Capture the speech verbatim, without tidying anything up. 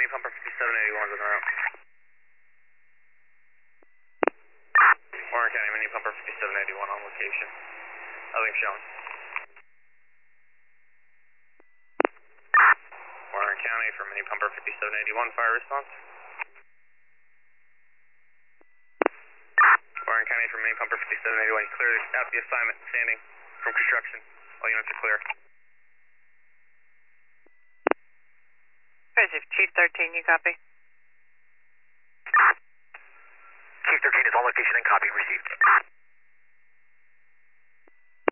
Mini Pumper fifty-seven eighty-one's on the route. Warren County, Mini Pumper fifty-seven eighty-one on location. Nothing showing. Warren County for Mini Pumper fifty-seven eighty-one, fire response. Warren County for Mini Pumper fifty-seven eighty-one, you cleared out the assignment, standing from construction. All units are clear. Chief thirteen, you copy? Chief thirteen is on location and copy, received.